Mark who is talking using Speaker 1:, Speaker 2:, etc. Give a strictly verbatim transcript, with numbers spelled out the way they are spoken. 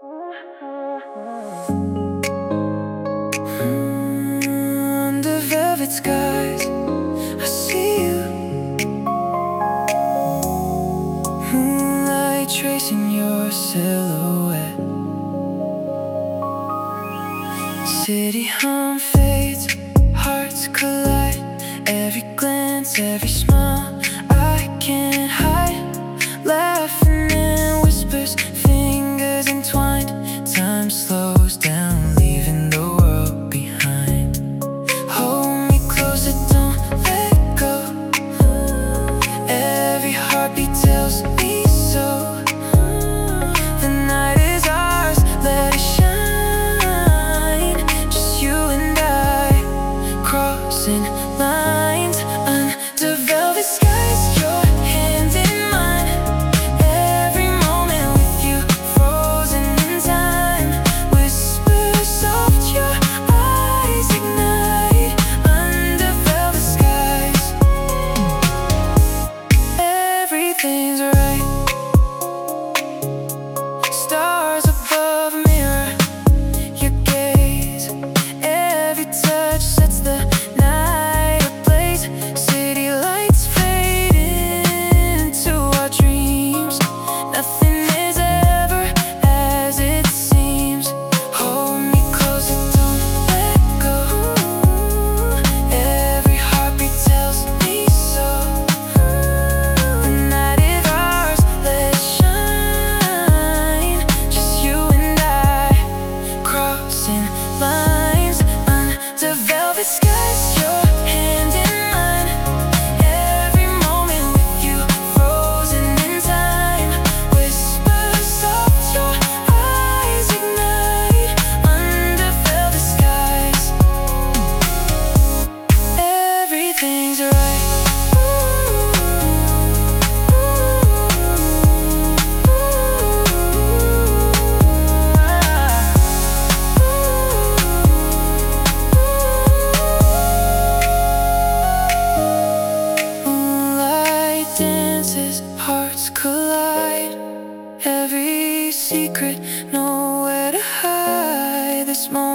Speaker 1: Under velvet skies, I see you. Moonlight tracing your silhouette. City hum fades, hearts collide. Every glance, every smile, I can't hide. Laughing in whispers, fingers entwined. Time slows down, leaving the world behind. Hold me closer, don't let go. Every heartbeat tells me so. The night is ours, let it shine. Just you and I, crossing lines under velvet skies. Your hand in mine, every moment with you, frozen in time. Whisper soft, your eyes ignite under velvet skies. Everything's right. Stars above mirror your gaze. Every touch sets the night ablaze. City lights fade into our dreams. Nothing is ever as it seems. Hold me closer, don't let go. Every heartbeat tells me so. The night is ours, let's shine. Just you and I, crossing lines under velvet skies. Your hand in mine, every moment with you, frozen in time. Whisper soft, your eyes ignite under velvet skies. Everything's right. Moonlight dances, hearts collide. Every secret, nowhere to hide. This moment